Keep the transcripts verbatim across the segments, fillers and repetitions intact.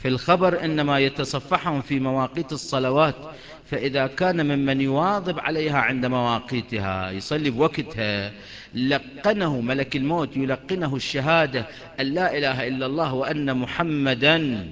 في الخبر إنما يتصفحهم في مواقيت الصلوات، فإذا كان ممن يواظب عليها عند مواقيتها يصلي بوقتها، لقنه ملك الموت يلقنه الشهادة أن لا إله إلا الله وأن محمدا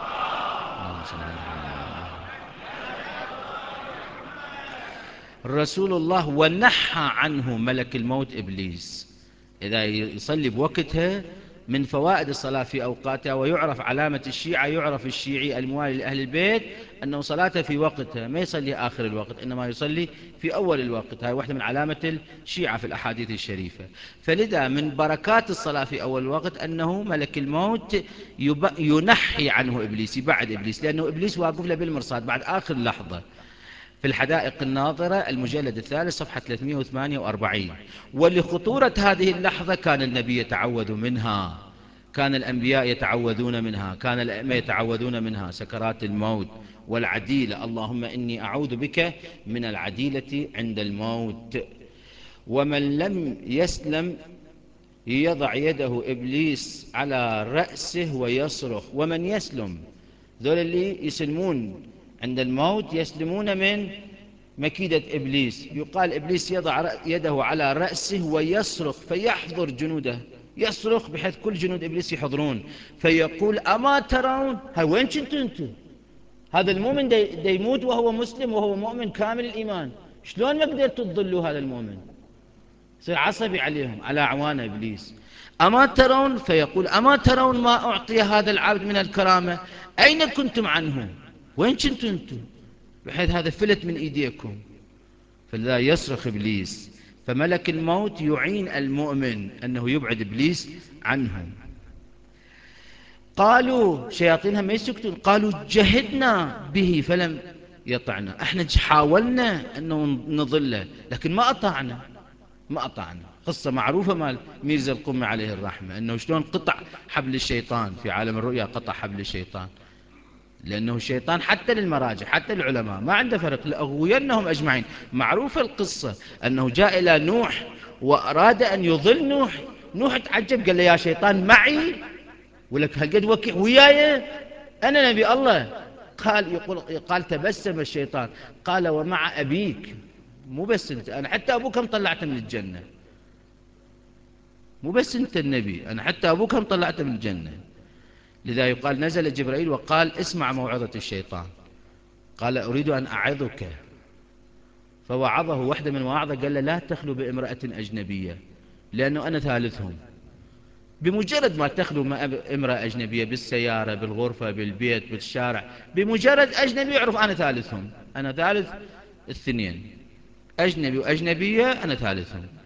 رسول الله، ونحى عنه ملك الموت إبليس. إذا يصلي بوقتها من فوائد الصلاة في أوقاتها، ويعرف علامة الشيعة، يعرف الشيعي الموالي لأهل البيت أنه صلاته في وقتها، ما يصلي آخر الوقت إنما يصلي في أول الوقت. هاي واحدة من علامة الشيعة في الأحاديث الشريفة. فلذا من بركات الصلاة في أول الوقت أنه ملك الموت ينحي عنه إبليس، يبعد إبليس، لأنه إبليس واقف له بالمرصاد بعد آخر لحظة. في الحدائق الناظرة المجلد الثالث صفحة ثلاثمئة وثمانية وأربعين. ولخطورة هذه اللحظة كان النبي يتعوذ منها، كان الأنبياء يتعوذون منها، كان الأئمة يتعوذون منها، سكرات الموت والعديلة. اللهم إني أعوذ بك من العديلة عند الموت. ومن لم يسلم يضع يده إبليس على رأسه ويصرخ. ومن يسلم، ذول اللي يسلمون عند الموت يسلمون من مكيدة إبليس. يقال إبليس يضع يده على رأسه ويصرخ فيحضر جنوده، يصرخ بحيث كل جنود إبليس يحضرون، فيقول أما ترون، هاي وين كنتوا انتوا؟ هذا المؤمن دي, دي يموت وهو مسلم وهو مؤمن كامل الإيمان، شلون ما قدرتوا تضلوا هذا المؤمن؟ يصير عصبي عليهم، على أعوان إبليس. أما ترون، فيقول أما ترون ما أعطي هذا العبد من الكرامة، أين كنتم عنه؟ وين كنتم انتم؟ بحيث هذا فلت من إيديكم. فلا يصرخ إبليس، فملك الموت يعين المؤمن أنه يبعد إبليس عنه. قالوا شياطينها ما يسكتون، قالوا جهدنا به فلم يطعنا، احنا حاولنا أنه نضله لكن ما أطعنا، ما أطعنا. قصة معروفة مال ميرزا القمي عليه الرحمة، أنه شلون قطع حبل الشيطان في عالم الرؤيا، قطع حبل الشيطان، لأنه الشيطان حتى للمراجع حتى العلماء ما عنده فرق، لأغوينهم أجمعين. معروفة القصة أنه جاء إلى نوح وأراد أن يضل نوح، نوح تعجب قال له يا شيطان معي ولك هالقد وكيع وياي، أنا نبي الله. قال يقول قال تبسم الشيطان قال ومع أبيك، مو بس أنت، أنا حتى أبوك هم طلعته من الجنة، مو بس أنت النبي، أنا حتى أبوك هم طلعته من الجنة. لذا يقال نزل جبرائيل وقال اسمع موعظة الشيطان، قال أريد أن أعظك، فوعظه. واحدة من وعظه قال له لا تخلو بامرأة أجنبية لأنه أنا ثالثهم. بمجرد ما تخلو مع امرأة أجنبية بالسيارة بالغرفة بالبيت بالشارع، بمجرد أجنبي يعرف أنا ثالثهم، أنا ثالث الاثنين، أجنبي وأجنبية أنا ثالثهم.